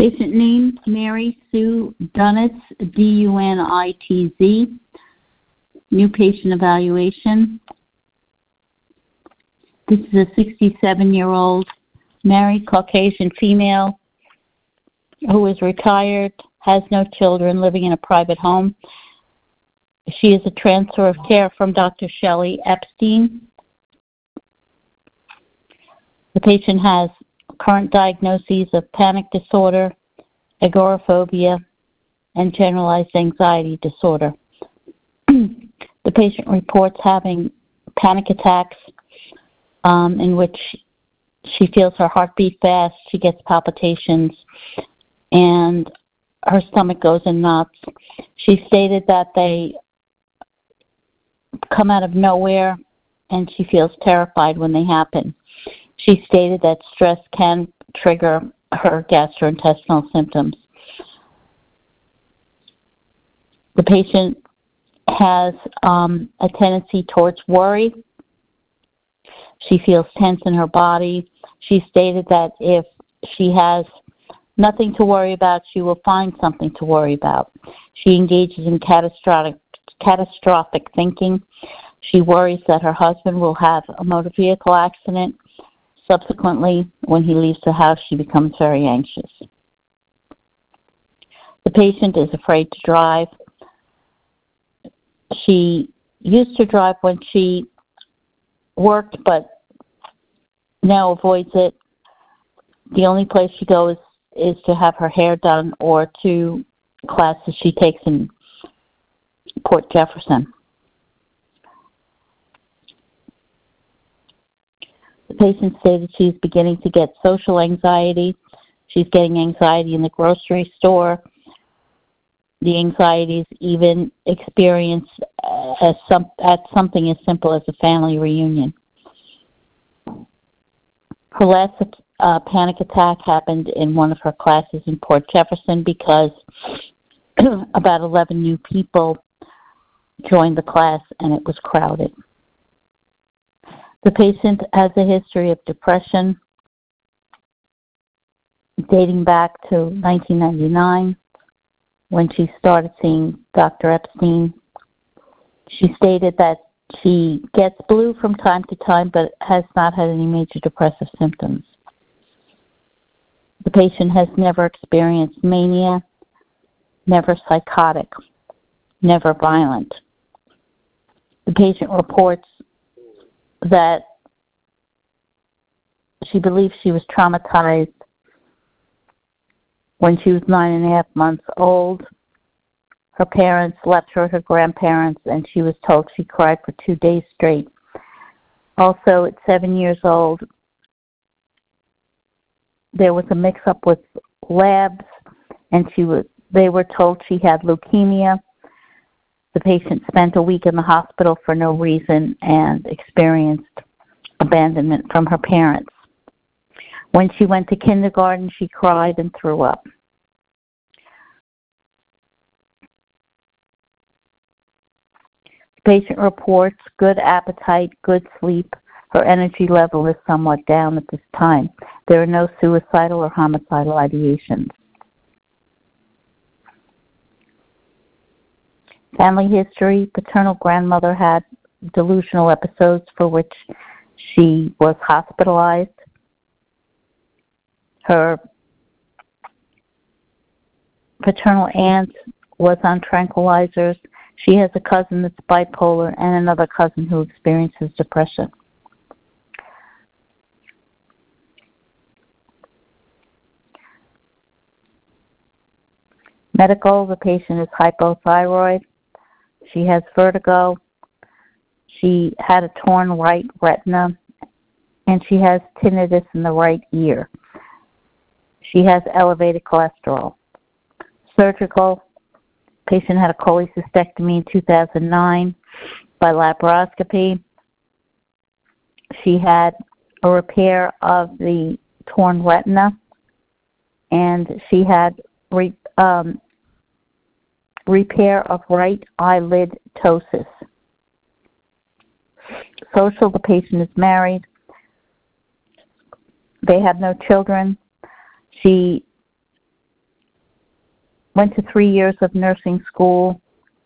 Patient name, Mary Sue Dunitz, Dunitz. New patient evaluation. This is a 67-year-old married Caucasian female who is retired, has no children, living in a private home. She is a transfer of care from Dr. Shelley Epstein. The patient has current diagnoses of panic disorder, agoraphobia, and generalized anxiety disorder. The patient reports having panic attacks in which she feels her heart beat fast, she gets palpitations, and her stomach goes in knots. She stated that they come out of nowhere, and she feels terrified when they happen. She stated that stress can trigger her gastrointestinal symptoms. The patient has a tendency towards worry. She feels tense in her body. She stated that if she has nothing to worry about, she will find something to worry about. She engages in catastrophic thinking. She worries that her husband will have a motor vehicle accident. Subsequently, when he leaves the house, she becomes very anxious. The patient is afraid to drive. She used to drive when she worked, but now avoids it. The only place she goes is to have her hair done or to classes she takes in Port Jefferson. The patient stated she's beginning to get social anxiety. She's getting anxiety in the grocery store. The anxieties even experienced at something as simple as a family reunion. Her last panic attack happened in one of her classes in Port Jefferson because about 11 new people joined the class and it was crowded. The patient has a history of depression dating back to 1999 when she started seeing Dr. Epstein. She stated that she gets blue from time to time but has not had any major depressive symptoms. The patient has never experienced mania, never psychotic, never violent. The patient reports that she believes she was traumatized when she was 9.5 months old. Her parents left her with her grandparents, and she was told she cried for 2 days straight. Also, at 7 years old, there was a mix-up with labs, and they were told she had leukemia. The patient spent a week in the hospital for no reason and experienced abandonment from her parents. When she went to kindergarten, she cried and threw up. The patient reports good appetite, good sleep. Her energy level is somewhat down at this time. There are no suicidal or homicidal ideations. Family history: paternal grandmother had delusional episodes for which she was hospitalized. Her paternal aunt was on tranquilizers. She has a cousin that's bipolar and another cousin who experiences depression. Medical: the patient is hypothyroid. She has vertigo. She had a torn right retina, and she has tinnitus in the right ear. She has elevated cholesterol. Surgical: patient had a cholecystectomy in 2009 by laparoscopy. She had a repair of the torn retina, and she had repair of right eyelid ptosis. Social: the patient is married. They have no children. She went to 3 years of nursing school,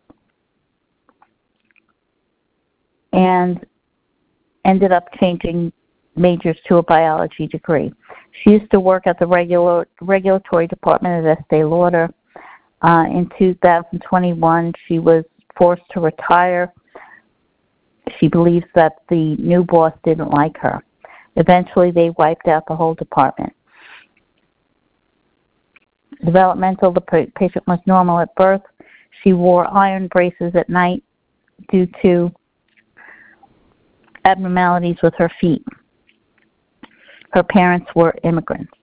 and ended up changing majors to a biology degree. She used to work at the regulatory department at Estee Lauder. In 2021, she was forced to retire. She believes that the new boss didn't like her. Eventually, they wiped out the whole department. Developmental, the patient was normal at birth. She wore iron braces at night due to abnormalities with her feet. Her parents were immigrants.